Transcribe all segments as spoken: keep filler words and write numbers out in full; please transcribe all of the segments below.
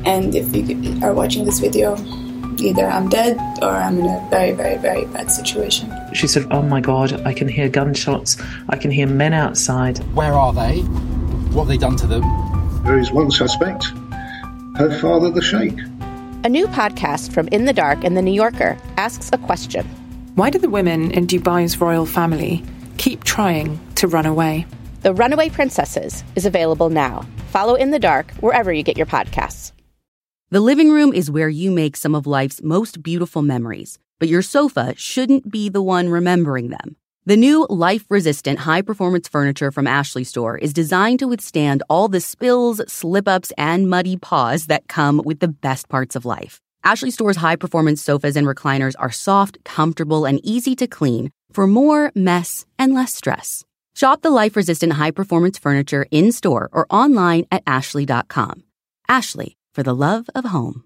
And if you are watching this video, either I'm dead or I'm in a very, very, very bad situation. She said, oh my God, I can hear gunshots. I can hear men outside. Where are they? What have they done to them? There is one suspect, her father, the Sheikh. A new podcast from In the Dark and The New Yorker asks a question. Why do the women in Dubai's royal family keep trying to run away? The Runaway Princesses is available now. Follow In the Dark wherever you get your podcasts. The living room is where you make some of life's most beautiful memories, but your sofa shouldn't be the one remembering them. The new life-resistant high-performance furniture from Ashley Store is designed to withstand all the spills, slip-ups, and muddy paws that come with the best parts of life. Ashley Store's high-performance sofas and recliners are soft, comfortable, and easy to clean for more mess and less stress. Shop the life-resistant high-performance furniture in-store or online at ashley dot com. Ashley, for the love of home.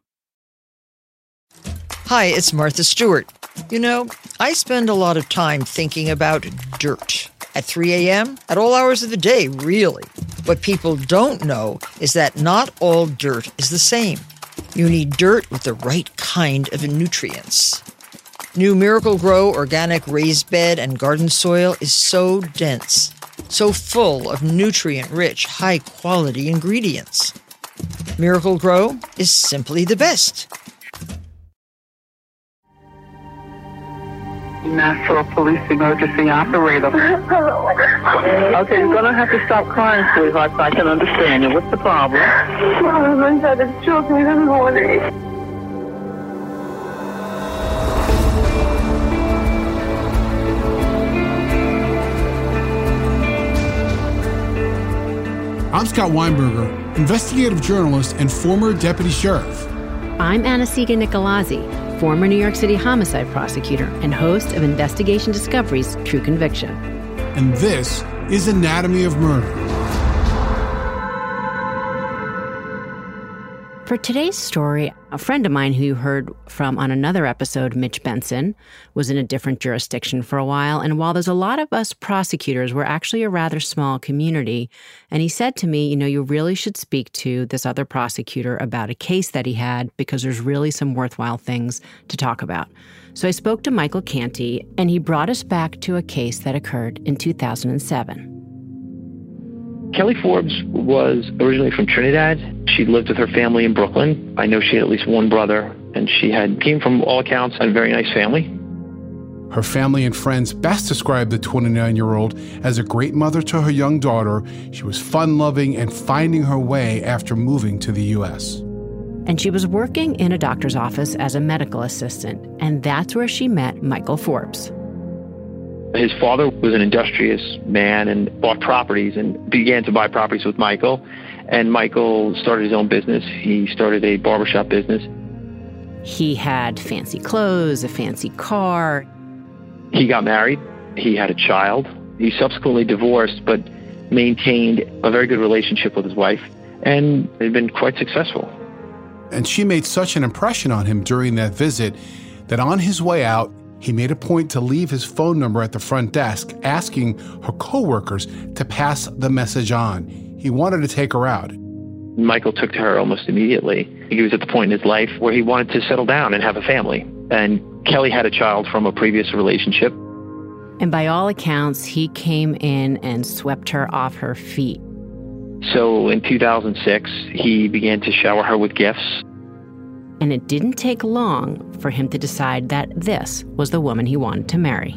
Hi, it's Martha Stewart. You know, I spend a lot of time thinking about dirt. At three a.m., at all hours of the day, really. What people don't know is that not all dirt is the same. You need dirt with the right kind of nutrients. New Miracle-Gro organic raised bed and garden soil is so dense, so full of nutrient-rich, high-quality ingredients. Miracle-Gro is simply the best. Nassau Police Emergency Operator. Hello. Okay, you're going to have to stop crying, sweetheart, so I can understand you. What's the problem? My husband tried to choke me this morning. I'm Scott Weinberger, investigative journalist and former deputy sheriff. I'm Anna-Sigga Nicolazzi, former New York City homicide prosecutor and host of Investigation Discovery's True Conviction. And this is Anatomy of Murder. For today's story, a friend of mine who you heard from on another episode, Mitch Benson, was in a different jurisdiction for a while. And while there's a lot of us prosecutors, we're actually a rather small community. And he said to me, you know, you really should speak to this other prosecutor about a case that he had because there's really some worthwhile things to talk about. So I spoke to Michael Canty, and he brought us back to a case that occurred in two thousand seven. Kelly Forbes was originally from Trinidad. She lived with her family in Brooklyn. I know she had at least one brother, and she had came from all accounts a very nice family. Her family and friends best described the twenty-nine-year-old as a great mother to her young daughter. She was fun-loving and finding her way after moving to the U S. And she was working in a doctor's office as a medical assistant, and that's where she met Michael Forbes. His father was an industrious man and bought properties and began to buy properties with Michael. And Michael started his own business. He started a barbershop business. He had fancy clothes, a fancy car. He got married. He had a child. He subsequently divorced, but maintained a very good relationship with his wife, and they've been quite successful. And she made such an impression on him during that visit that on his way out, he made a point to leave his phone number at the front desk, asking her coworkers to pass the message on. He wanted to take her out. Michael took to her almost immediately. He was at the point in his life where he wanted to settle down and have a family. And Kelly had a child from a previous relationship. And by all accounts, he came in and swept her off her feet. So in two thousand six, he began to shower her with gifts. And it didn't take long for him to decide that this was the woman he wanted to marry.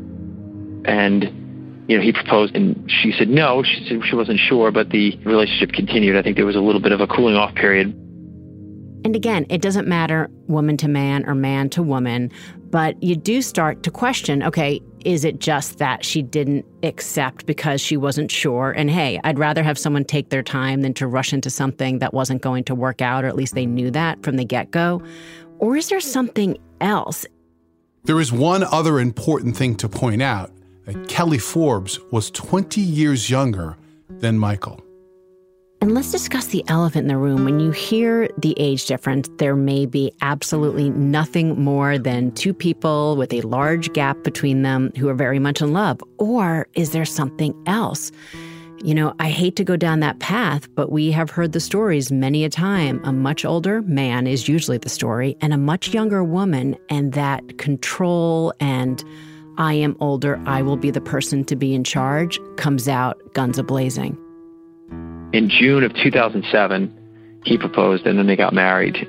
And, you know, he proposed and she said no. She said she wasn't sure, but the relationship continued. I think there was a little bit of a cooling off period. And again, it doesn't matter woman to man or man to woman, but you do start to question, okay, is it just that she didn't accept because she wasn't sure? And hey, I'd rather have someone take their time than to rush into something that wasn't going to work out, or at least they knew that from the get-go. Or is there something else? There is one other important thing to point out, that Kelly Forbes was twenty years younger than Michael. And let's discuss the elephant in the room. When you hear the age difference, there may be absolutely nothing more than two people with a large gap between them who are very much in love. Or is there something else? You know, I hate to go down that path, but we have heard the stories many a time. A much older man is usually the story, and a much younger woman, and that control and I am older, I will be the person to be in charge comes out guns a-blazing. In June of two thousand seven, he proposed, and then they got married.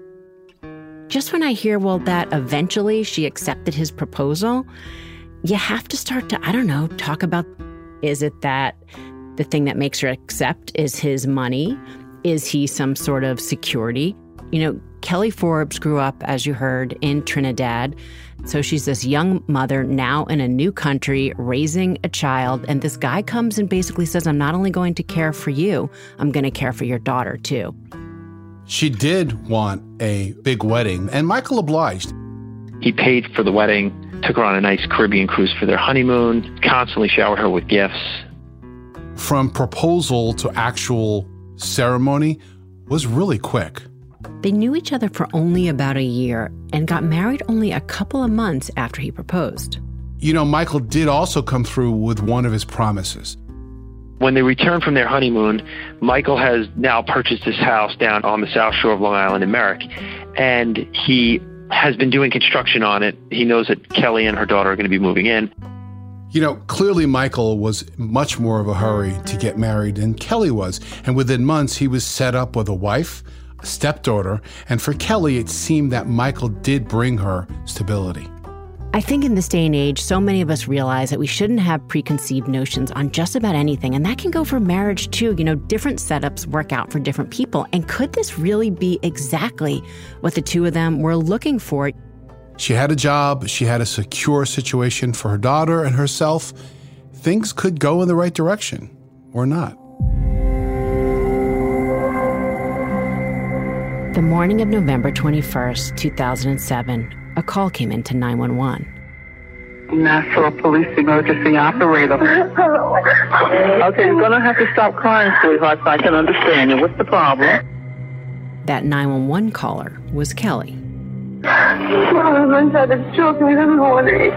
Just when I hear, well, that eventually she accepted his proposal, you have to start to, I don't know, talk about, is it that the thing that makes her accept is his money? Is he some sort of security? You know, Kelly Forbes grew up, as you heard, in Trinidad. So she's this young mother now in a new country, raising a child. And this guy comes and basically says, I'm not only going to care for you, I'm going to care for your daughter, too. She did want a big wedding, and Michael obliged. He paid for the wedding, took her on a nice Caribbean cruise for their honeymoon, constantly showered her with gifts. From proposal to actual ceremony was really quick. They knew each other for only about a year and got married only a couple of months after he proposed. You know, Michael did also come through with one of his promises. When they returned from their honeymoon, Michael has now purchased this house down on the South Shore of Long Island in Merrick, and he has been doing construction on it. He knows that Kelly and her daughter are going to be moving in. You know, clearly Michael was much more of a hurry to get married than Kelly was. And within months, he was set up with a wife, a stepdaughter, and for Kelly, it seemed that Michael did bring her stability. I think in this day and age, so many of us realize that we shouldn't have preconceived notions on just about anything. And that can go for marriage, too. You know, different setups work out for different people. And could this really be exactly what the two of them were looking for? She had a job, she had a secure situation for her daughter and herself. Things could go in the right direction, or not. The morning of November twenty-first, two thousand seven, a call came into nine one one. Nassau Police Emergency Operator. Okay, you're going to have to stop crying, sweetheart, so I can understand you. What's the problem? That nine one one caller was Kelly. My husband tried to choke me this morning.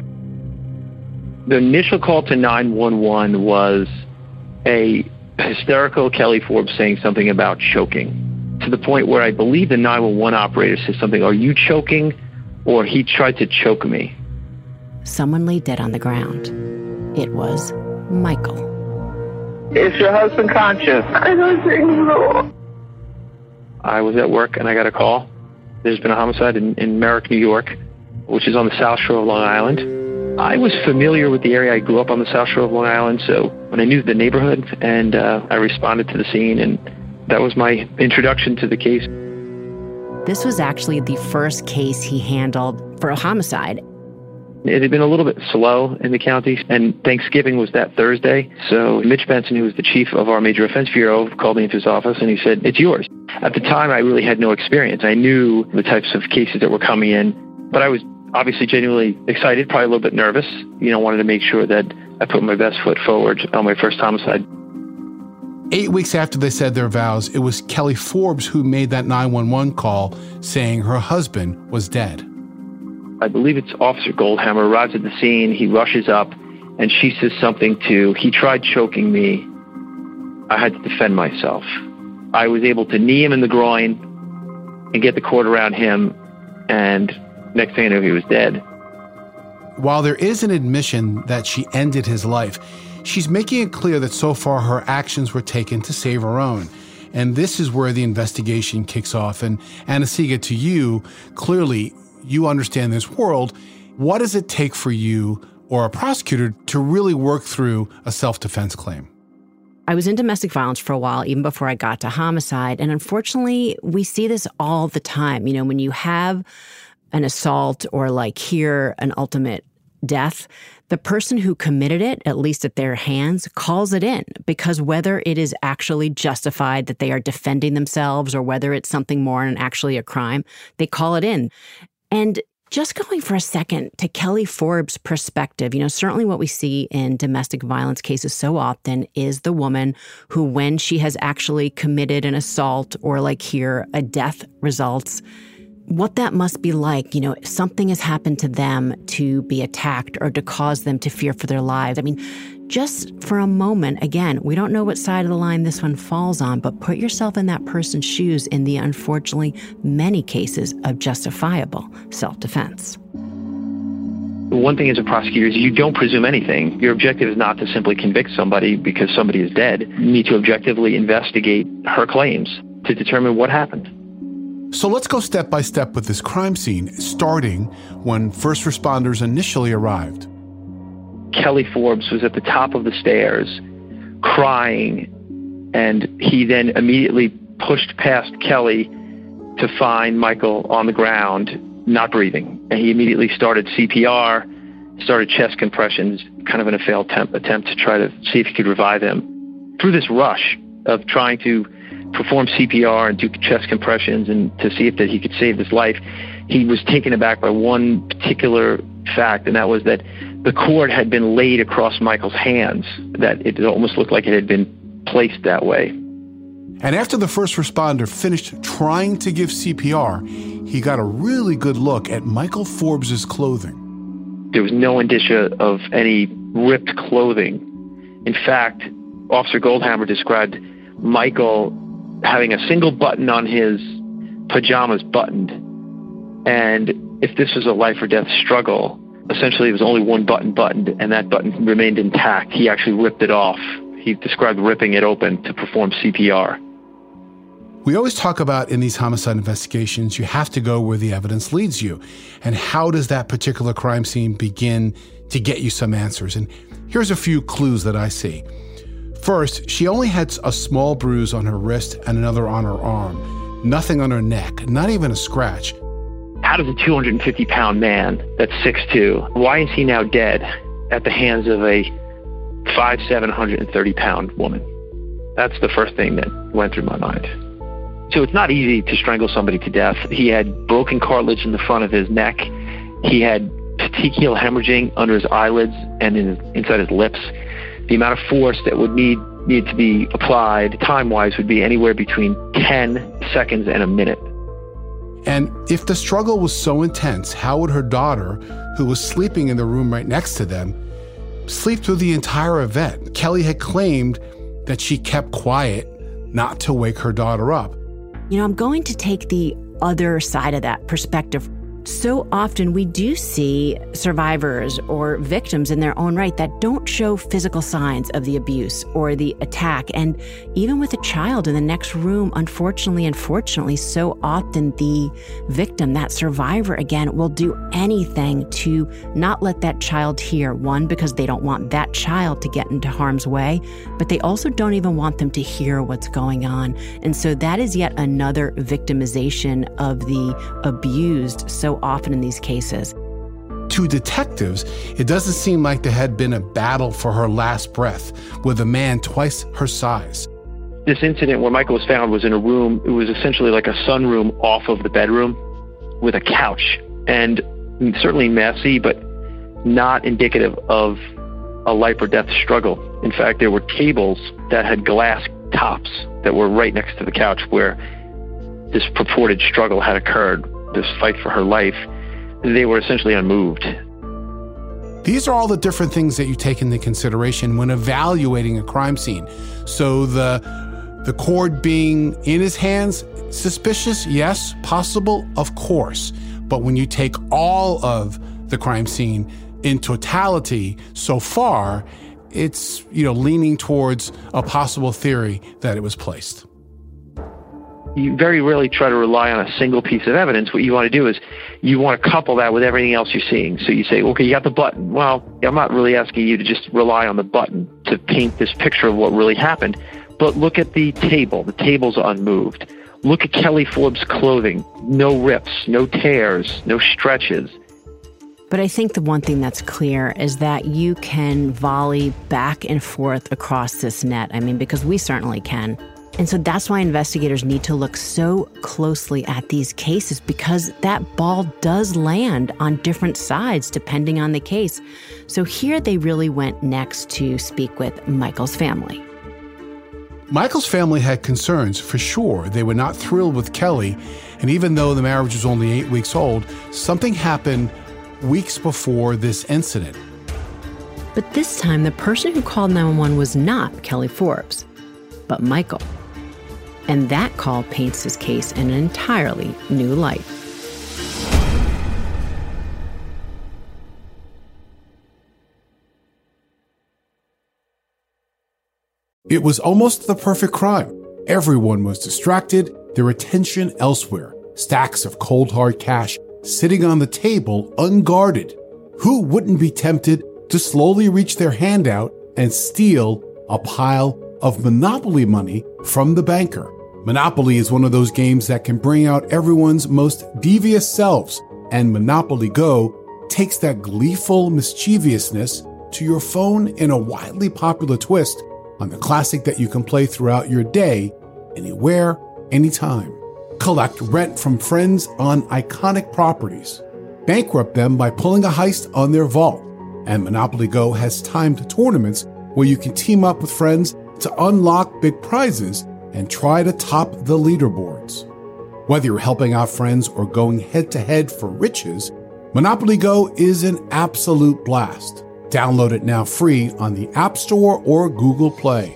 The initial call to nine one one was a hysterical Kelly Forbes saying something about choking, to the point where I believe the nine one one operator said something, are you choking? Or he tried to choke me. Someone lay dead on the ground. It was Michael. Is your husband conscious? I don't think so. I was at work and I got a call. There's been a homicide in, in Merrick, New York, which is on the South Shore of Long Island. I was familiar with the area. I grew up on the South Shore of Long Island, so when I knew the neighborhood, and uh, I responded to the scene, and that was my introduction to the case. This was actually the first case he handled for a homicide. It had been a little bit slow in the county, and Thanksgiving was that Thursday. So Mitch Benson, who was the chief of our Major Offense Bureau, called me into his office, and he said, it's yours. At the time, I really had no experience. I knew the types of cases that were coming in, but I was obviously genuinely excited, probably a little bit nervous. You know, wanted to make sure that I put my best foot forward on my first homicide. Eight weeks after they said their vows, it was Kelly Forbes who made that nine one one call saying her husband was dead. I believe it's Officer Goldhammer arrives at the scene. He rushes up, and she says something to, he tried choking me. I had to defend myself. I was able to knee him in the groin and get the cord around him, and next thing I knew, he was dead. While there is an admission that she ended his life, she's making it clear that so far her actions were taken to save her own. And this is where the investigation kicks off. And Anna-Sigga, to you, clearly, you understand this world. What does it take for you or a prosecutor to really work through a self-defense claim? I was in domestic violence for a while, even before I got to homicide. And unfortunately, we see this all the time. You know, when you have an assault or like here, an ultimate death, the person who committed it, at least at their hands, calls it in, because whether it is actually justified that they are defending themselves or whether it's something more and actually a crime, they call it in. And just going for a second to Kelly Forbes' perspective, you know, certainly what we see in domestic violence cases so often is the woman who, when she has actually committed an assault or like here, a death results, what that must be like, you know, something has happened to them to be attacked or to cause them to fear for their lives. I mean, just for a moment, again, we don't know what side of the line this one falls on, but put yourself in that person's shoes in the unfortunately many cases of justifiable self-defense. One thing as a prosecutor is you don't presume anything. Your objective is not to simply convict somebody because somebody is dead. You need to objectively investigate her claims to determine what happened. So let's go step by step with this crime scene, starting when first responders initially arrived. Kelly Forbes was at the top of the stairs crying, and he then immediately pushed past Kelly to find Michael on the ground, not breathing. And he immediately started C P R, started chest compressions, kind of in a failed attempt, attempt to try to see if he could revive him. Through this rush of trying to perform C P R and do chest compressions and to see if that he could save his life, he was taken aback by one particular fact, and that was that the cord had been laid across Michael's hands, that it almost looked like it had been placed that way. And after the first responder finished trying to give C P R, he got a really good look at Michael Forbes' clothing. There was no indicia of any ripped clothing. In fact, Officer Goldhammer described Michael having a single button on his pajamas buttoned. And if this was a life or death struggle, essentially it was only one button buttoned, and that button remained intact. He actually ripped it off. He described ripping it open to perform C P R. We always talk about in these homicide investigations, you have to go where the evidence leads you. And how does that particular crime scene begin to get you some answers? And here's a few clues that I see. First, she only had a small bruise on her wrist and another on her arm. Nothing on her neck, not even a scratch. How does a two hundred fifty pound man that's six two, why is he now dead at the hands of a five seven, one hundred thirty pound woman? That's the first thing that went through my mind. So it's not easy to strangle somebody to death. He had broken cartilage in the front of his neck. He had petechial hemorrhaging under his eyelids and in his, inside his lips. The amount of force that would need need to be applied time-wise would be anywhere between ten seconds and a minute. And if the struggle was so intense, how would her daughter, who was sleeping in the room right next to them, sleep through the entire event? Kelly had claimed that she kept quiet not to wake her daughter up. You know, I'm going to take the other side of that perspective. So often we do see survivors or victims in their own right that don't show physical signs of the abuse or the attack. And even with a child in the next room, unfortunately, unfortunately, so often the victim, that survivor again, will do anything to not let that child hear. One, because they don't want that child to get into harm's way, but they also don't even want them to hear what's going on. And so that is yet another victimization of the abused so often in these cases. To detectives, it doesn't seem like there had been a battle for her last breath with a man twice her size. This incident where Michael was found was in a room, it was essentially like a sunroom off of the bedroom with a couch, and certainly messy, but not indicative of a life or death struggle. In fact, there were tables that had glass tops that were right next to the couch where this purported struggle had occurred, this fight for her life. They were essentially unmoved. These are all the different things that you take into consideration when evaluating a crime scene. So the the cord being in his hands, suspicious? Yes. Possible? Of course. But when you take all of the crime scene in totality so far, it's, you know, leaning towards a possible theory that it was placed. You very rarely try to rely on a single piece of evidence. What you want to do is you want to couple that with everything else you're seeing. So you say, okay, you got the button. Well, I'm not really asking you to just rely on the button to paint this picture of what really happened, but look at the table. The table's unmoved. Look at Kelly Forbes' clothing. No rips, no tears, no stretches. But I think the one thing that's clear is that you can volley back and forth across this net. I mean, because we certainly can. And so that's why investigators need to look so closely at these cases, because that ball does land on different sides depending on the case. So here they really went next to speak with Michael's family. Michael's family had concerns, for sure. They were not thrilled with Kelly. And even though the marriage was only eight weeks old, something happened weeks before this incident. But this time, the person who called nine one one was not Kelly Forbes, but Michael. And that call paints his case in an entirely new light. It was almost the perfect crime. Everyone was distracted, their attention elsewhere. Stacks of cold hard cash sitting on the table unguarded. Who wouldn't be tempted to slowly reach their hand out and steal a pile of Monopoly money from the banker? Monopoly is one of those games that can bring out everyone's most devious selves, and Monopoly Go takes that gleeful mischievousness to your phone in a widely popular twist on the classic that you can play throughout your day, anywhere, anytime. Collect rent from friends on iconic properties. Bankrupt them by pulling a heist on their vault. And Monopoly Go has timed tournaments where you can team up with friends to unlock big prizes and try to top the leaderboards. Whether you're helping out friends or going head-to-head for riches, Monopoly Go is an absolute blast. Download it now free on the App Store or Google Play.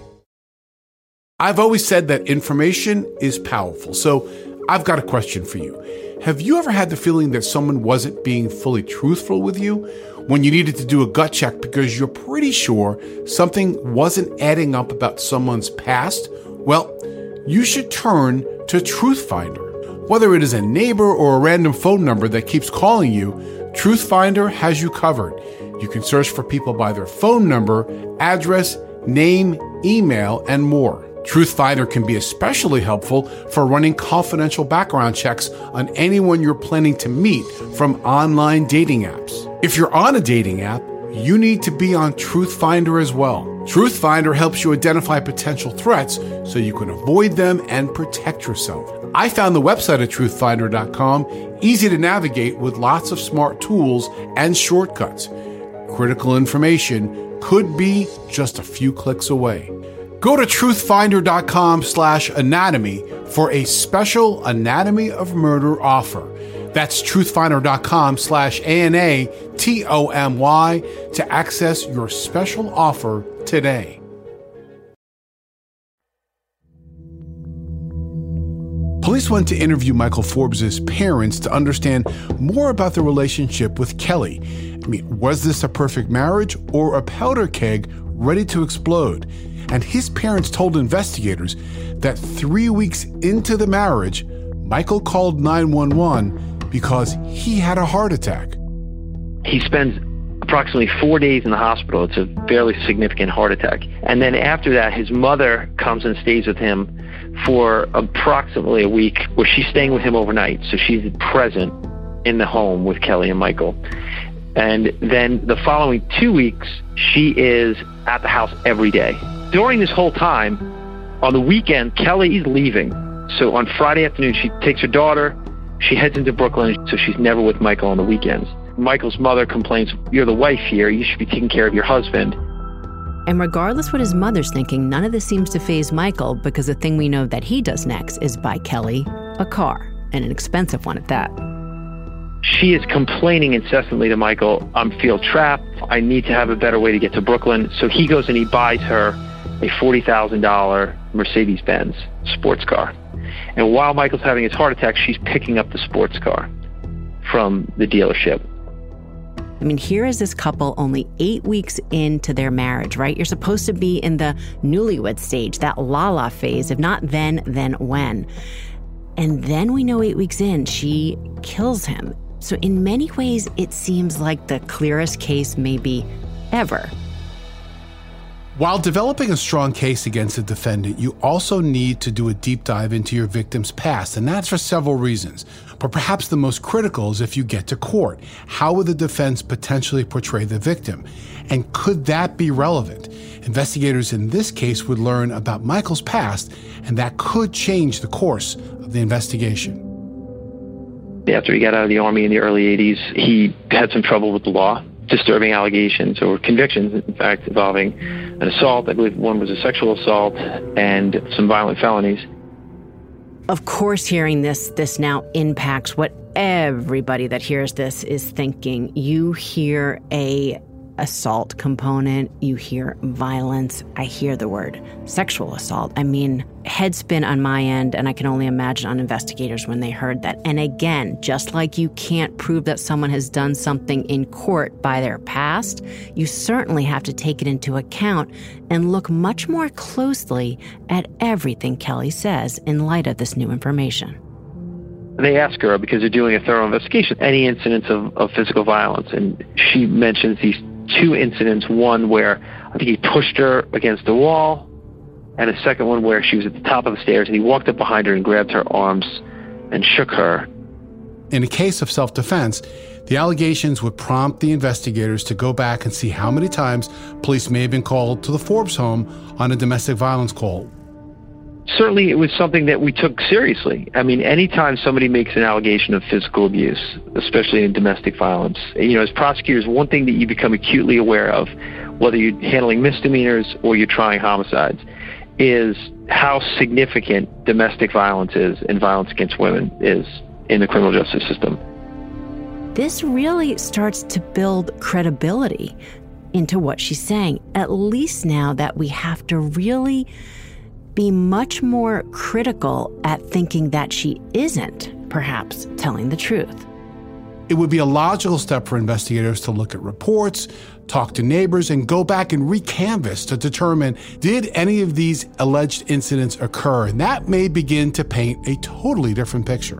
I've always said that information is powerful, so I've got a question for you. Have you ever had the feeling that someone wasn't being fully truthful with you when you needed to do a gut check because you're pretty sure something wasn't adding up about someone's past? Well, you should turn to Truthfinder. Whether it is a neighbor or a random phone number that keeps calling you, Truthfinder has you covered. You can search for people by their phone number, address, name, email, and more. Truthfinder can be especially helpful for running confidential background checks on anyone you're planning to meet from online dating apps. If you're on a dating app, you need to be on Truthfinder as well. Truthfinder helps you identify potential threats so you can avoid them and protect yourself. I found the website at truthfinder dot com easy to navigate with lots of smart tools and shortcuts. Critical information could be just a few clicks away. Go to truthfinder dot com slash anatomy for a special Anatomy of Murder offer. That's truthfinder dot com slash A N A T O M Y to access your special offer today. Police went to interview Michael Forbes' parents to understand more about the relationship with Kelly. I mean, was this a perfect marriage or a powder keg ready to explode? And his parents told investigators that three weeks into the marriage, Michael called nine one one because he had a heart attack. He spends approximately four days in the hospital. It's a fairly significant heart attack. And then after that, his mother comes and stays with him for approximately a week, where she's staying with him overnight. So she's present in the home with Kelly and Michael. And then the following two weeks, she is at the house every day. During this whole time, on the weekend, Kelly is leaving. So on Friday afternoon, she takes her daughter, she heads into Brooklyn, so she's never with Michael on the weekends. Michael's mother complains, "You're the wife here, you should be taking care of your husband." And regardless what his mother's thinking, none of this seems to faze Michael, because the thing we know that he does next is buy Kelly a car, and an expensive one at that. She is complaining incessantly to Michael, "I feel trapped, I need to have a better way to get to Brooklyn." So he goes and he buys her a forty thousand dollars Mercedes-Benz sports car. And while Michael's having his heart attack, she's picking up the sports car from the dealership. I mean, here is this couple only eight weeks into their marriage, right? You're supposed to be in the newlywed stage, that la-la phase. If not then, then when? And then we know eight weeks in, she kills him. So in many ways, it seems like the clearest case maybe ever. While developing a strong case against a defendant, you also need to do a deep dive into your victim's past, and that's for several reasons. But perhaps the most critical is if you get to court. How would the defense potentially portray the victim? And could that be relevant? Investigators in this case would learn about Michael's past, and that could change the course of the investigation. After he got out of the Army in the early eighties, he had some trouble with the law. Disturbing allegations or convictions, in fact, involving an assault. I believe one was a sexual assault and some violent felonies. Of course, hearing this, this now impacts what everybody that hears this is thinking. You hear a assault component. You hear violence. I hear the word sexual assault. I mean, head spin on my end, and I can only imagine on investigators when they heard that. And again, just like you can't prove that someone has done something in court by their past, you certainly have to take it into account and look much more closely at everything Kelly says in light of this new information. They ask her, because they're doing a thorough investigation, any incidents of, of physical violence. And she mentions these two incidents, one where I think he pushed her against the wall, and a second one where she was at the top of the stairs and he walked up behind her and grabbed her arms and shook her. In a case of self-defense, the allegations would prompt the investigators to go back and see how many times police may have been called to the Forbes home on a domestic violence call. Certainly, it was something that we took seriously. I mean, anytime somebody makes an allegation of physical abuse, especially in domestic violence, you know, as prosecutors, one thing that you become acutely aware of, whether you're handling misdemeanors or you're trying homicides, is how significant domestic violence is and violence against women is in the criminal justice system. This really starts to build credibility into what she's saying, at least now that we have to really be much more critical at thinking that she isn't, perhaps, telling the truth. It would be a logical step for investigators to look at reports, talk to neighbors, and go back and recanvass to determine, did any of these alleged incidents occur? And that may begin to paint a totally different picture.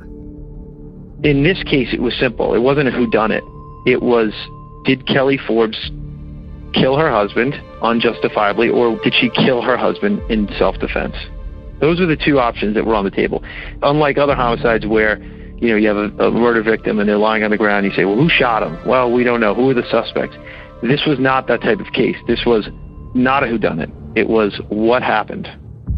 In this case, it was simple. It wasn't a whodunit. It was, did Kelly Forbes kill her husband unjustifiably, or did she kill her husband in self-defense? Those are the two options that were on the table. Unlike other homicides where, you know, you have a, a murder victim and they're lying on the ground, you say, well, who shot him? Well, we don't know. Who are the suspects? This was not that type of case. This was not a whodunit. It was what happened.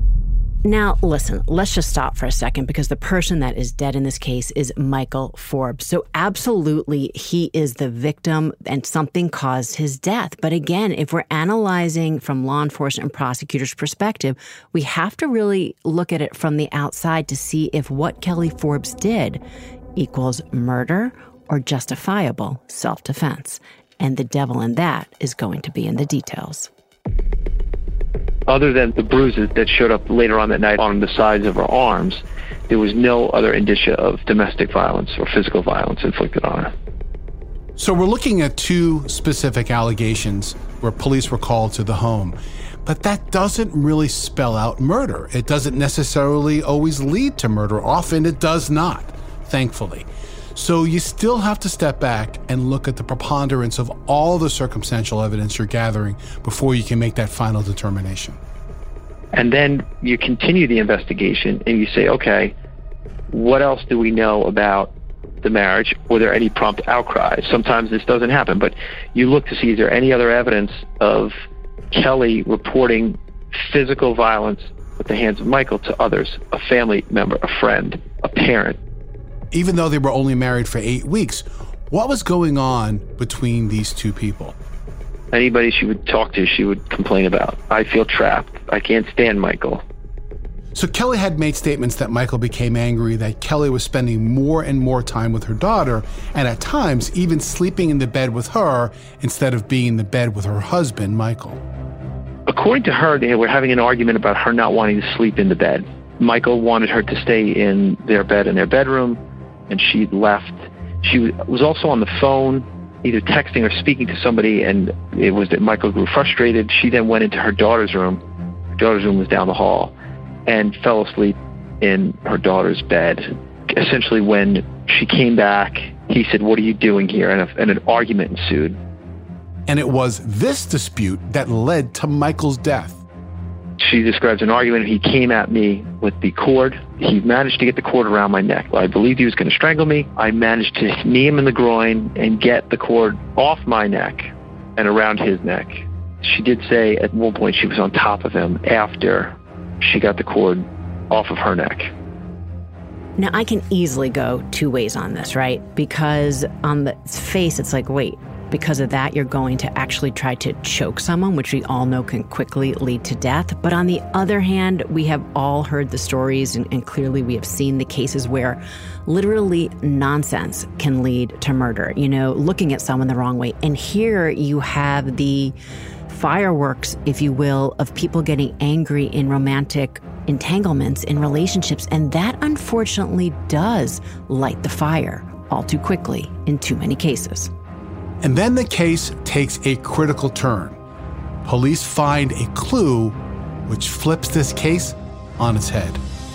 Now, listen, let's just stop for a second, because the person that is dead in this case is Michael Forbes. So absolutely, he is the victim and something caused his death. But again, if we're analyzing from law enforcement and prosecutors' perspective, we have to really look at it from the outside to see if what Kelly Forbes did equals murder or justifiable self-defense. And the devil in that is going to be in the details. Other than the bruises that showed up later on that night on the sides of her arms, there was no other indicia of domestic violence or physical violence inflicted on her. So we're looking at two specific allegations where police were called to the home. But that doesn't really spell out murder. It doesn't necessarily always lead to murder. Often it does not, thankfully. So you still have to step back and look at the preponderance of all the circumstantial evidence you're gathering before you can make that final determination. And then you continue the investigation and you say, okay, what else do we know about the marriage? Were there any prompt outcries? Sometimes this doesn't happen, but you look to see, is there any other evidence of Kelly reporting physical violence at the hands of Michael to others, a family member, a friend, a parent? Even though they were only married for eight weeks, what was going on between these two people? Anybody she would talk to, she would complain about. I feel trapped. I can't stand Michael. So Kelly had made statements that Michael became angry, that Kelly was spending more and more time with her daughter, and at times even sleeping in the bed with her instead of being in the bed with her husband, Michael. According to her, they were having an argument about her not wanting to sleep in the bed. Michael wanted her to stay in their bed in their bedroom, and she left. She was also on the phone, either texting or speaking to somebody, and it was that Michael grew frustrated. She then went into her daughter's room. Her daughter's room was down the hall, and fell asleep in her daughter's bed. Essentially, when she came back, he said, "What are you doing here?" And, a, and an argument ensued. And it was this dispute that led to Michael's death. She describes an argument. He came at me with the cord. He managed to get the cord around my neck. I believed he was going to strangle me. I managed to knee him in the groin and get the cord off my neck and around his neck. She did say at one point she was on top of him after she got the cord off of her neck. Now, I can easily go two ways on this, right? Because on the face, it's like, wait, because of that, you're going to actually try to choke someone, which we all know can quickly lead to death. But on the other hand, we have all heard the stories, and, and clearly we have seen the cases where literally nonsense can lead to murder, you know, looking at someone the wrong way. And here you have the fireworks, if you will, of people getting angry in romantic entanglements in relationships. And that unfortunately does light the fire all too quickly in too many cases. And then the case takes a critical turn. Police find a clue which flips this case on its head.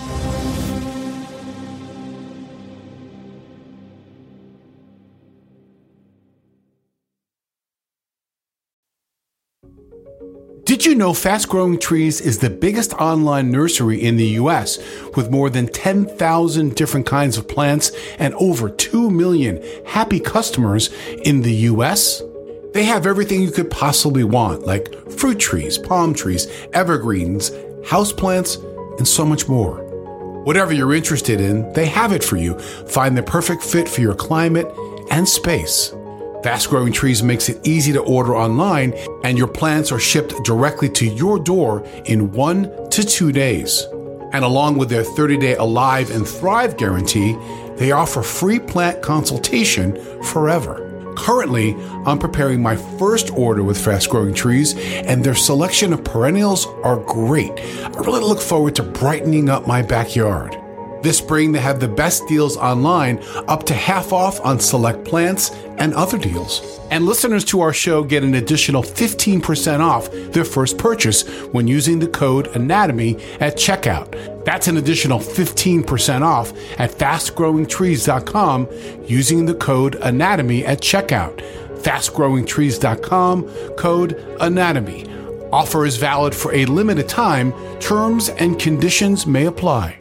Did you know Fast Growing Trees is the biggest online nursery in the U S with more than ten thousand different kinds of plants and over two million happy customers in the U S? They have everything you could possibly want, like fruit trees, palm trees, evergreens, houseplants, and so much more. Whatever you're interested in, they have it for you. Find the perfect fit for your climate and space. Fast Growing Trees makes it easy to order online, and your plants are shipped directly to your door in one to two days. And along with their thirty-day Alive and Thrive guarantee, they offer free plant consultation forever. Currently, I'm preparing my first order with Fast Growing Trees, and their selection of perennials are great. I really look forward to brightening up my backyard. This spring, they have the best deals online, up to half off on select plants and other deals. And listeners to our show get an additional fifteen percent off their first purchase when using the code ANATOMY at checkout. That's an additional fifteen percent off at fast growing trees dot com using the code ANATOMY at checkout. fast growing trees dot com, code ANATOMY. Offer is valid for a limited time. Terms and conditions may apply.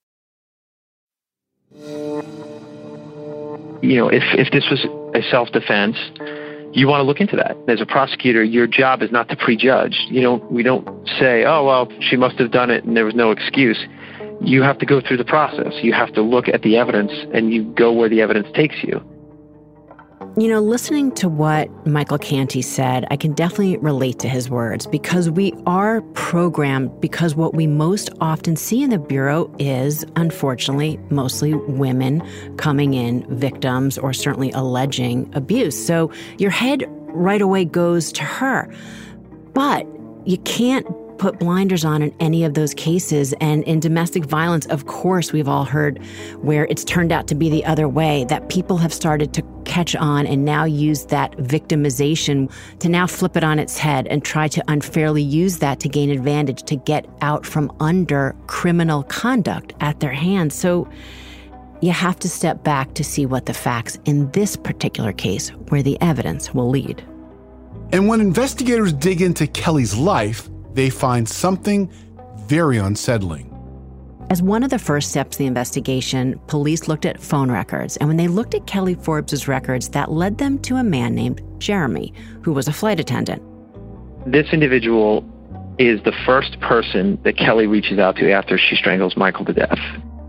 You know, if, if this was a self-defense, you want to look into that. As a prosecutor, your job is not to prejudge. You don't, we don't say, oh, well, she must have done it and there was no excuse. You have to go through the process. You have to look at the evidence and you go where the evidence takes you. You know, listening to what Michael Canty said, I can definitely relate to his words because we are programmed because what we most often see in the Bureau is, unfortunately, mostly women coming in victims or certainly alleging abuse. So your head right away goes to her. But you can't put blinders on in any of those cases. And in domestic violence, of course, we've all heard where it's turned out to be the other way, that people have started to catch on and now use that victimization to now flip it on its head and try to unfairly use that to gain advantage, to get out from under criminal conduct at their hands. So you have to step back to see what the facts in this particular case, where the evidence will lead. And when investigators dig into Kelly's life, they find something very unsettling. As one of the first steps of the investigation, police looked at phone records. And when they looked at Kelly Forbes' records, that led them to a man named Jeremy, who was a flight attendant. This individual is the first person that Kelly reaches out to after she strangles Michael to death.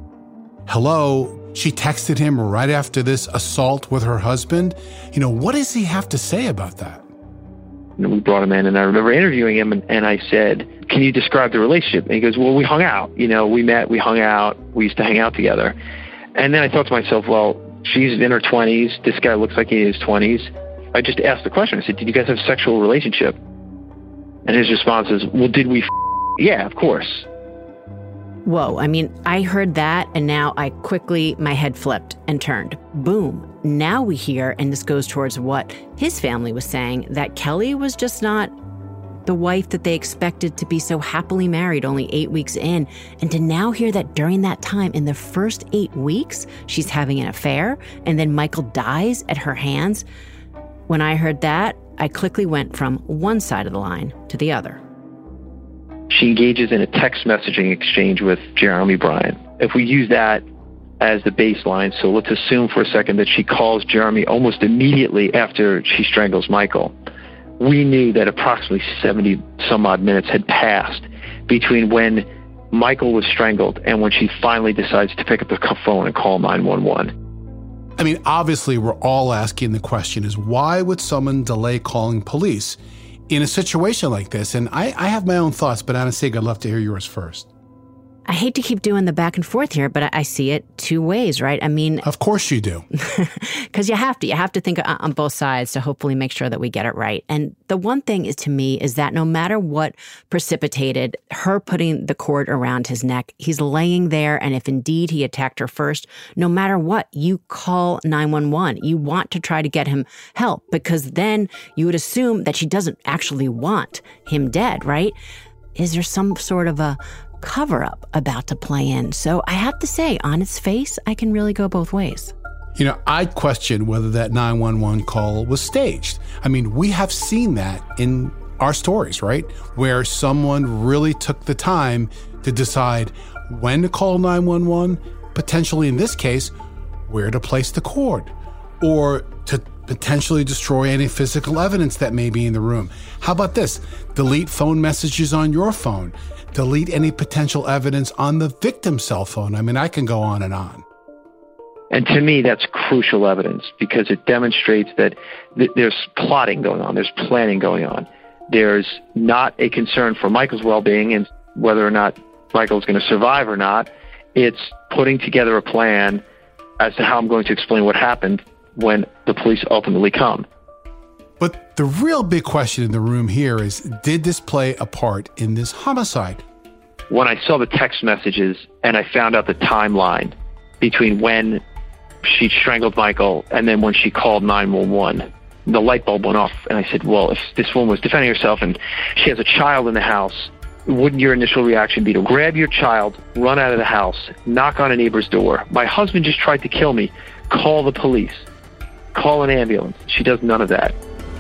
Hello. She texted him right after this assault with her husband. You know, what does he have to say about that? And we brought him in, and I remember interviewing him, and, and I said, can you describe the relationship? And he goes, well, we hung out. You know, we met, we hung out, we used to hang out together. And then I thought to myself, well, she's in her twenties. This guy looks like he's in his twenties. I just asked the question. I said, did you guys have a sexual relationship? And his response is, well, did we f-? Yeah, of course. Whoa, I mean, I heard that, and now I quickly, my head flipped and turned. Boom. Now we hear, and this goes towards what his family was saying, that Kelly was just not the wife that they expected to be so happily married only eight weeks in. And to now hear that during that time, in the first eight weeks, she's having an affair, and then Michael dies at her hands. When I heard that, I quickly went from one side of the line to the other. She engages in a text messaging exchange with Jeremy Bryan. If we use that as the baseline, so let's assume for a second that she calls Jeremy almost immediately after she strangles Michael. We knew that approximately seventy some odd minutes had passed between when Michael was strangled and when she finally decides to pick up the phone and call nine one one. I mean, obviously, we're all asking the question is, why would someone delay calling police in a situation like this? And I, I have my own thoughts, but Anastasia, I'd love to hear yours first. I hate to keep doing the back and forth here, but I see it two ways, right? I mean... Of course you do. Because you have to. You have to think on both sides to hopefully make sure that we get it right. And the one thing is, to me, is that no matter what precipitated her putting the cord around his neck, he's laying there, and if indeed he attacked her first, no matter what, you call nine one one. You want to try to get him help, because then you would assume that she doesn't actually want him dead, right? Is there some sort of a cover-up about to play in? So I have to say, on its face, I can really go both ways. You know, I'd question whether that nine one one call was staged. I mean, we have seen that in our stories, right? Where someone really took the time to decide when to call nine one one, potentially in this case, where to place the cord, or to potentially destroy any physical evidence that may be in the room. How about this? Delete phone messages on your phone. Delete any potential evidence on the victim's cell phone. I mean, I can go on and on. And to me, that's crucial evidence, because it demonstrates that th- there's plotting going on. There's planning going on. There's not a concern for Michael's well-being and whether or not Michael's going to survive or not. It's putting together a plan as to how I'm going to explain what happened when the police ultimately come. But the real big question in the room here is, did this play a part in this homicide? When I saw the text messages and I found out the timeline between when she strangled Michael and then when she called nine one one, the light bulb went off. And I said, well, if this woman was defending herself and she has a child in the house, wouldn't your initial reaction be to grab your child, run out of the house, knock on a neighbor's door? My husband just tried to kill me. Call the police. Call an ambulance. She does none of that.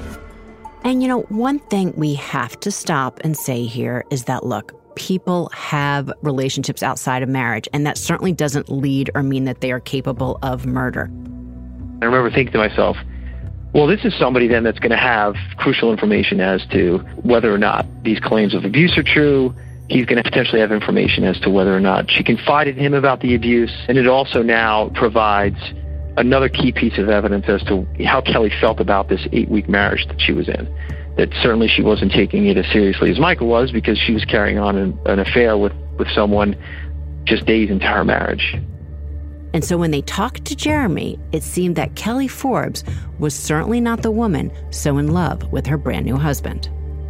And, you know, one thing we have to stop and say here is that, look, people have relationships outside of marriage, and that certainly doesn't lead or mean that they are capable of murder. I remember thinking to myself, well, this is somebody then that's going to have crucial information as to whether or not these claims of abuse are true. He's going to potentially have information as to whether or not she confided in him about the abuse. And it also now provides another key piece of evidence as to how Kelly felt about this eight-week marriage that she was in. That certainly she wasn't taking it as seriously as Michael was, because she was carrying on an, an affair with, with someone just days into her marriage. And so when they talked to Jeremy, it seemed that Kelly Forbes was certainly not the woman so in love with her brand new husband.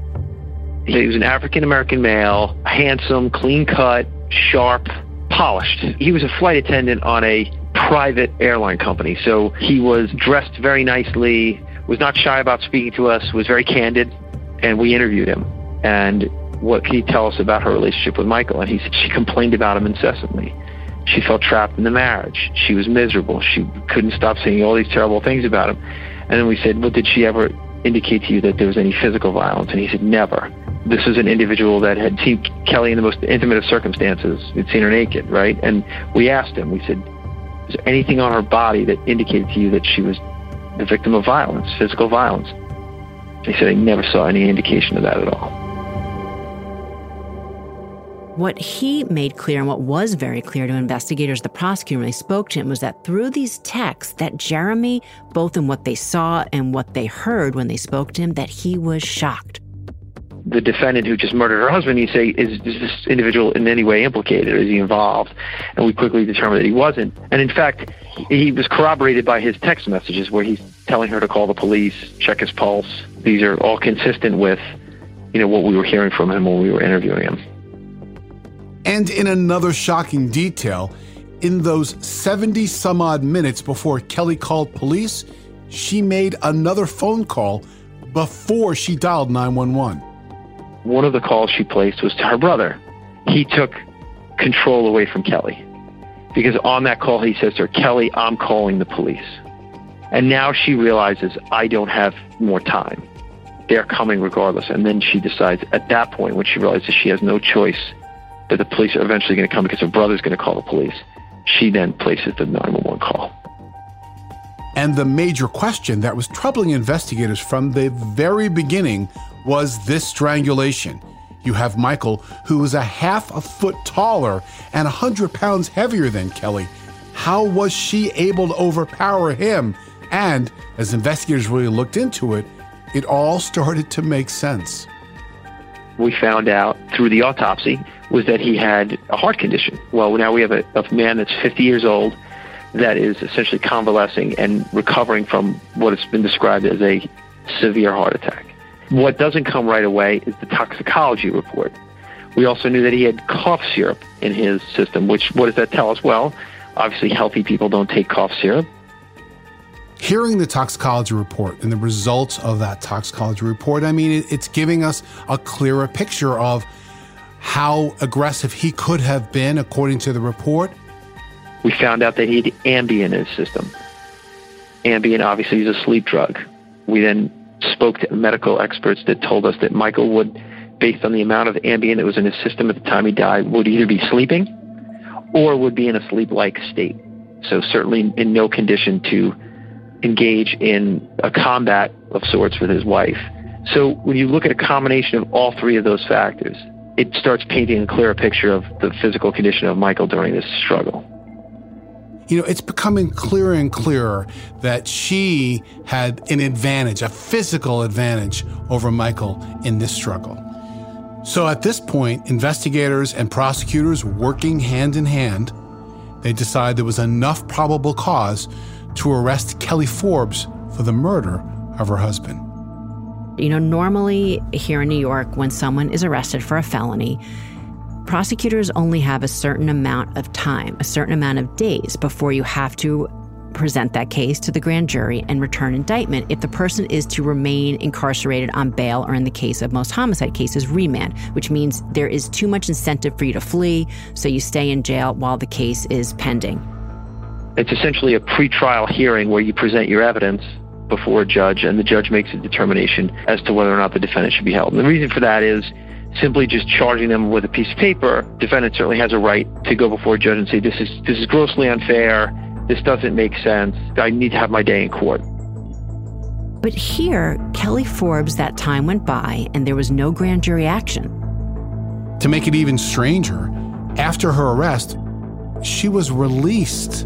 He was an African-American male, handsome, clean-cut, sharp, polished. He was a flight attendant on a private airline company. So he was dressed very nicely, was not shy about speaking to us, was very candid, and we interviewed him. And what can he tell us about her relationship with Michael? And he said she complained about him incessantly. She felt trapped in the marriage. She was miserable. She couldn't stop saying all these terrible things about him. And then we said, well, did she ever indicate to you that there was any physical violence? And he said, never. This is an individual that had seen Kelly in the most intimate of circumstances. He'd seen her naked, right? And we asked him, we said, is there anything on her body that indicated to you that she was the victim of violence, physical violence? He said, I never saw any indication of that at all. What he made clear, and what was very clear to investigators, the prosecutor, when they spoke to him, was that through these texts, that Jeremy, both in what they saw and what they heard when they spoke to him, that he was shocked. The defendant who just murdered her husband, you say, is, is this individual in any way implicated? Is he involved? And we quickly determined that he wasn't. And in fact, he was corroborated by his text messages where he's telling her to call the police, check his pulse. These are all consistent with, you know, what we were hearing from him when we were interviewing him. And in another shocking detail, in those seventy some odd minutes before Kelly called police, she made another phone call before she dialed nine one one. One of the calls she placed was to her brother. He took control away from Kelly, because on that call he says to her, Kelly, I'm calling the police. And now she realizes, I don't have more time. They're coming regardless. And then she decides at that point, when she realizes she has no choice, that the police are eventually going to come because her brother's going to call the police, she then places the nine one one call. And the major question that was troubling investigators from the very beginning was this strangulation. You have Michael, who is a half a foot taller and one hundred pounds heavier than Kelly. How was she able to overpower him? And as investigators really looked into it, it all started to make sense. We found out through the autopsy was that he had a heart condition. Well, now we have a, a man that's fifty years old that is essentially convalescing and recovering from what has been described as a severe heart attack. What doesn't come right away is the toxicology report. We also knew that he had cough syrup in his system, which, what does that tell us? Well, obviously healthy people don't take cough syrup. Hearing the toxicology report and the results of that toxicology report, I mean, it, it's giving us a clearer picture of how aggressive he could have been, according to the report. We found out that he had Ambien in his system. Ambien obviously is a sleep drug. We then spoke to medical experts that told us that Michael would, based on the amount of Ambien that was in his system at the time he died, would either be sleeping or would be in a sleep-like state. So certainly in no condition to engage in a combat of sorts with his wife. So when you look at a combination of all three of those factors, it starts painting a clearer picture of the physical condition of Michael during this struggle. You know, it's becoming clearer and clearer that she had an advantage, a physical advantage over Michael in this struggle. So at this point, investigators and prosecutors working hand in hand, they decided there was enough probable cause to arrest Kelly Forbes for the murder of her husband. You know, normally here in New York, when someone is arrested for a felony, prosecutors only have a certain amount of time, a certain amount of days before you have to present that case to the grand jury and return indictment if the person is to remain incarcerated on bail, or in the case of most homicide cases, remand, which means there is too much incentive for you to flee, so you stay in jail while the case is pending. It's essentially a pretrial hearing where you present your evidence before a judge, and the judge makes a determination as to whether or not the defendant should be held. And the reason for that is simply just charging them with a piece of paper. Defendant certainly has a right to go before a judge and say, this is this is grossly unfair, this doesn't make sense, I need to have my day in court. But here, Kelly Forbes, that time went by and there was no grand jury action. To make it even stranger, after her arrest, she was released.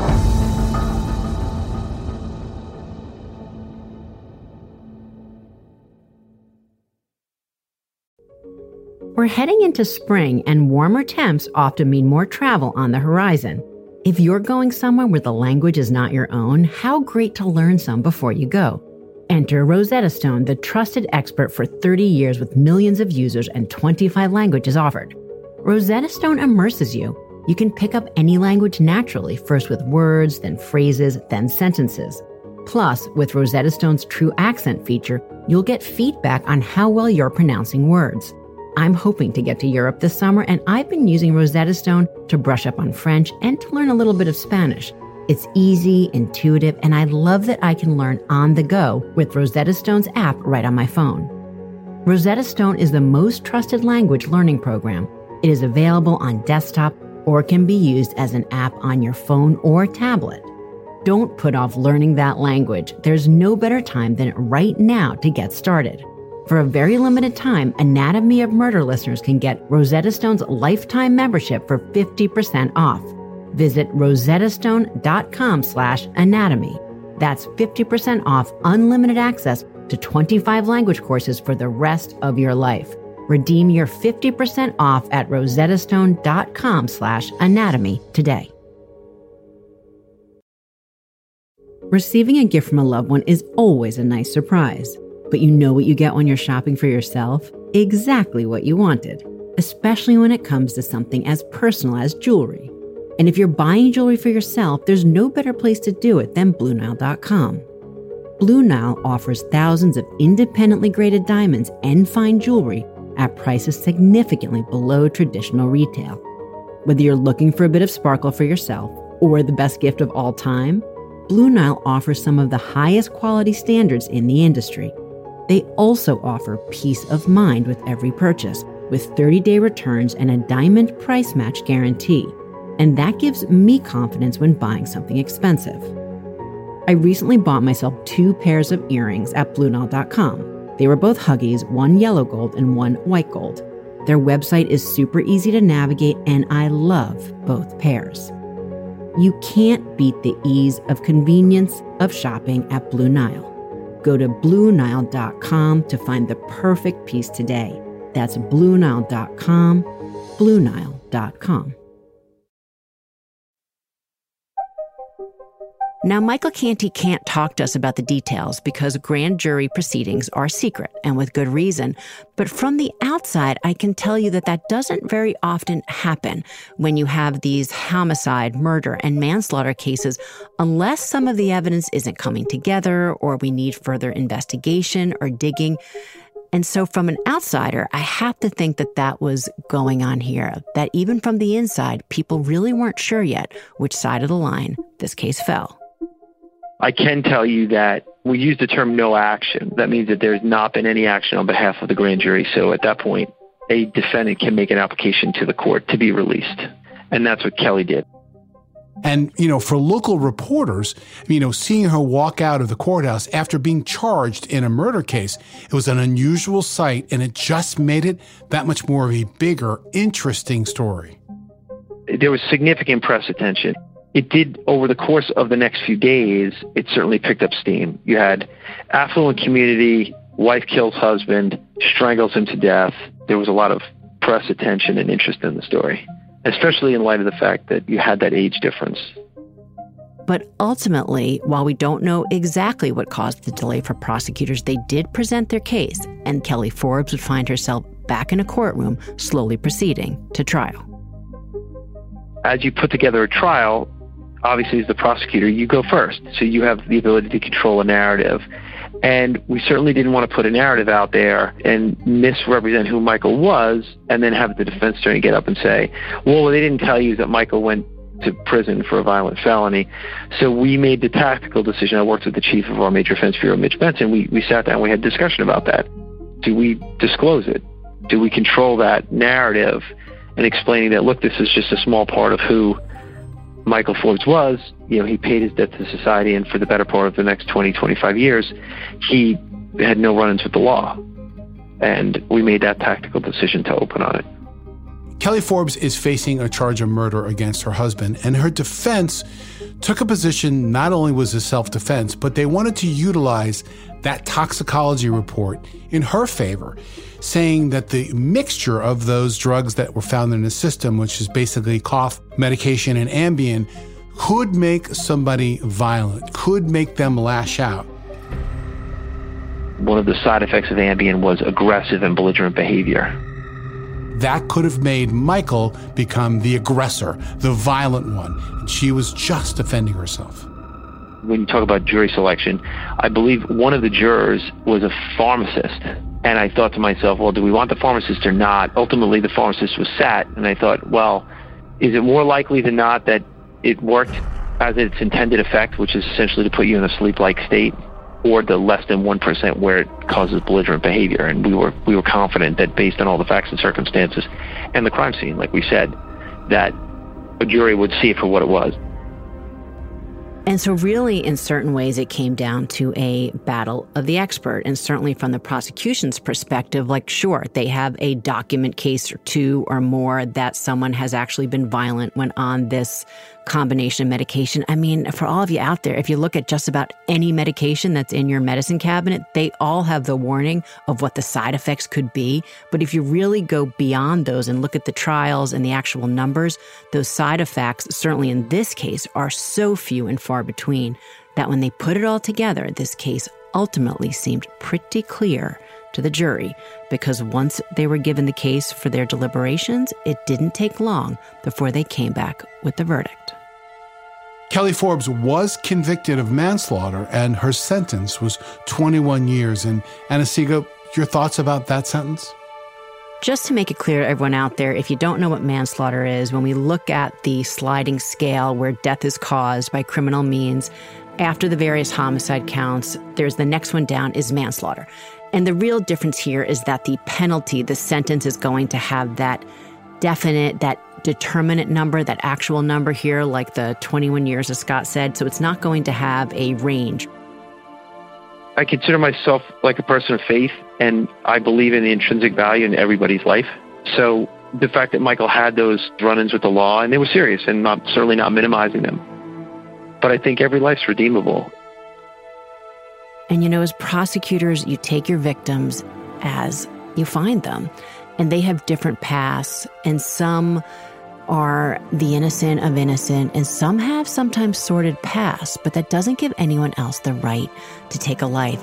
We're heading into spring, and warmer temps often mean more travel on the horizon. If you're going somewhere where the language is not your own, how great to learn some before you go. Enter Rosetta Stone, the trusted expert for thirty years with millions of users and twenty-five languages offered. Rosetta Stone immerses you. You can pick up any language naturally, first with words, then phrases, then sentences. Plus, with Rosetta Stone's True Accent feature, you'll get feedback on how well you're pronouncing words. I'm hoping to get to Europe this summer, and I've been using Rosetta Stone to brush up on French and to learn a little bit of Spanish. It's easy, intuitive, and I love that I can learn on the go with Rosetta Stone's app right on my phone. Rosetta Stone is the most trusted language learning program. It is available on desktop or can be used as an app on your phone or tablet. Don't put off learning that language. There's no better time than right now to get started. For a very limited time, Anatomy of Murder listeners can get Rosetta Stone's lifetime membership for fifty percent off. Visit rosettastone.com slash anatomy. That's fifty percent off unlimited access to twenty-five language courses for the rest of your life. Redeem your fifty percent off at rosettastone.com slash anatomy today. Receiving a gift from a loved one is always a nice surprise. But you know what you get when you're shopping for yourself? Exactly what you wanted, especially when it comes to something as personal as jewelry. And if you're buying jewelry for yourself, there's no better place to do it than Blue Nile dot com. Blue Nile offers thousands of independently graded diamonds and fine jewelry at prices significantly below traditional retail. Whether you're looking for a bit of sparkle for yourself or the best gift of all time, Blue Nile offers some of the highest quality standards in the industry. They also offer peace of mind with every purchase, with thirty-day returns and a diamond price match guarantee. And that gives me confidence when buying something expensive. I recently bought myself two pairs of earrings at Blue Nile dot com. They were both Huggies, one yellow gold and one white gold. Their website is super easy to navigate, and I love both pairs. You can't beat the ease of convenience of shopping at Blue Nile. Go to Blue Nile dot com to find the perfect piece today. That's Blue Nile dot com, Blue Nile dot com. Now, Michael Canty can't talk to us about the details because grand jury proceedings are secret, and with good reason. But from the outside, I can tell you that that doesn't very often happen when you have these homicide, murder, and manslaughter cases, unless some of the evidence isn't coming together or we need further investigation or digging. And so from an outsider, I have to think that that was going on here, that even from the inside, people really weren't sure yet which side of the line this case fell. I can tell you that we use the term no action. That means that there's not been any action on behalf of the grand jury. So at that point, a defendant can make an application to the court to be released. And that's what Kelly did. And, you know, for local reporters, you know, seeing her walk out of the courthouse after being charged in a murder case, it was an unusual sight, and it just made it that much more of a bigger, interesting story. There was significant press attention. It did, over the course of the next few days, it certainly picked up steam. You had affluent community, wife kills husband, strangles him to death. There was a lot of press attention and interest in the story, especially in light of the fact that you had that age difference. But ultimately, while we don't know exactly what caused the delay for prosecutors, they did present their case, and Kelly Forbes would find herself back in a courtroom, slowly proceeding to trial. As you put together a trial, obviously as the prosecutor, you go first. So you have the ability to control a narrative. And we certainly didn't want to put a narrative out there and misrepresent who Michael was and then have the defense attorney get up and say, well, what they didn't tell you is that Michael went to prison for a violent felony. So we made the tactical decision. I worked with the chief of our Major Offense Bureau, Mitch Benson. We, we sat down, we had a discussion about that. Do we disclose it? Do we control that narrative and explaining that, look, this is just a small part of who Michael Forbes was. You know, he paid his debt to society, and for the better part of the next twenty, twenty-five years, he had no run-ins with the law. And we made that tactical decision to open on it. Kelly Forbes is facing a charge of murder against her husband, and her defense took a position not only was a self-defense, but they wanted to utilize that toxicology report in her favor, saying that the mixture of those drugs that were found in the system, which is basically cough medication and Ambien, could make somebody violent, could make them lash out. One of the side effects of Ambien was aggressive and belligerent behavior. That could have made Michael become the aggressor, the violent one, and she was just defending herself. When you talk about jury selection, I believe one of the jurors was a pharmacist. And I thought to myself, well, do we want the pharmacist or not? Ultimately, the pharmacist was sat, and I thought, well, is it more likely than not that it worked as its intended effect, which is essentially to put you in a sleep-like state, or the less than one percent where it causes belligerent behavior? And we were we were confident that based on all the facts and circumstances and the crime scene, like we said, that a jury would see it for what it was. And so really, in certain ways, it came down to a battle of the expert. And certainly from the prosecution's perspective, like, sure, they have a document case or two or more that someone has actually been violent when on this combination of medication. I mean, for all of you out there, if you look at just about any medication that's in your medicine cabinet, they all have the warning of what the side effects could be. But if you really go beyond those and look at the trials and the actual numbers, those side effects, certainly in this case, are so few and far between that when they put it all together, this case ultimately seemed pretty clear to the jury, because once they were given the case for their deliberations, it didn't take long before they came back with the verdict. Kelly Forbes was convicted of manslaughter, and her sentence was twenty-one years. And Anna-Sigga, your thoughts about that sentence? Just to make it clear to everyone out there, if you don't know what manslaughter is, when we look at the sliding scale where death is caused by criminal means, after the various homicide counts, there's the next one down is manslaughter. And the real difference here is that the penalty, the sentence, is going to have that definite, that determinate number, that actual number here, like the twenty-one years, as Scott said. So it's not going to have a range. I consider myself like a person of faith, and I believe in the intrinsic value in everybody's life. So the fact that Michael had those run-ins with the law, and they were serious, and not certainly not minimizing them. But I think every life's redeemable. And, you know, as prosecutors, you take your victims as you find them. And they have different paths. And some are the innocent of innocent. And some have sometimes sordid pasts. But that doesn't give anyone else the right to take a life.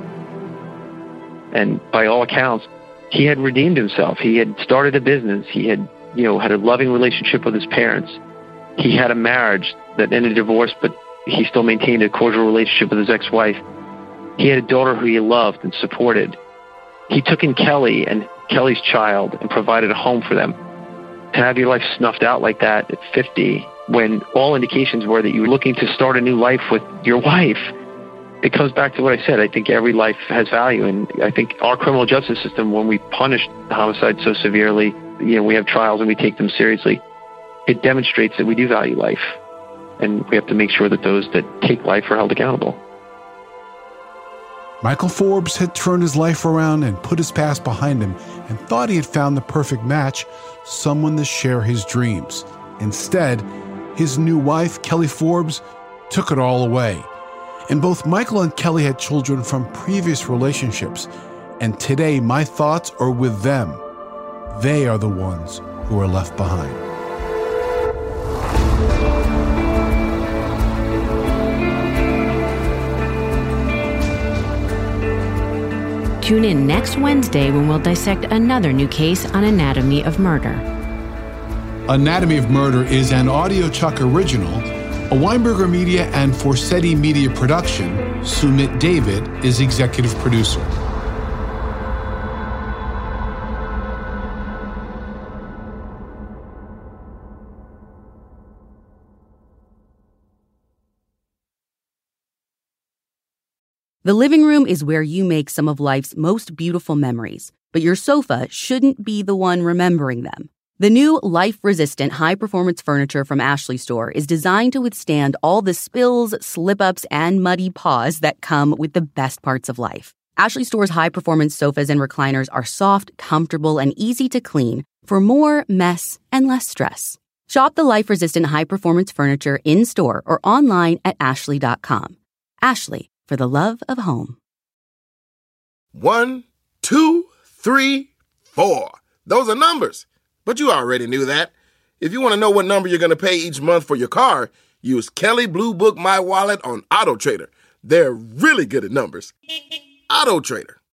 And by all accounts, he had redeemed himself. He had started a business. He had, you know, had a loving relationship with his parents. He had a marriage that ended in divorce, but he still maintained a cordial relationship with his ex-wife. He had a daughter who he loved and supported. He took in Kelly and Kelly's child and provided a home for them. To have your life snuffed out like that at fifty, when all indications were that you were looking to start a new life with your wife, it comes back to what I said. I think every life has value, and I think our criminal justice system, when we punish homicide so severely, you know, we have trials and we take them seriously, it demonstrates that we do value life, and we have to make sure that those that take life are held accountable. Michael Forbes had turned his life around and put his past behind him and thought he had found the perfect match, someone to share his dreams. Instead, his new wife, Kelly Forbes, took it all away. And both Michael and Kelly had children from previous relationships, and today my thoughts are with them. They are the ones who are left behind. Tune in next Wednesday when we'll dissect another new case on Anatomy of Murder. Anatomy of Murder is an AudioChuck original, a Weinberger Media and Forsetti Media production. Sumit David is executive producer. The living room is where you make some of life's most beautiful memories, but your sofa shouldn't be the one remembering them. The new life-resistant high-performance furniture from Ashley Store is designed to withstand all the spills, slip-ups, and muddy paws that come with the best parts of life. Ashley Store's high-performance sofas and recliners are soft, comfortable, and easy to clean for more mess and less stress. Shop the life-resistant high-performance furniture in-store or online at ashley dot com. Ashley, for the love of home. One, two, three, four. Those are numbers. But you already knew that. If you want to know what number you're going to pay each month for your car, use Kelley Blue Book My Wallet on AutoTrader. They're really good at numbers. AutoTrader.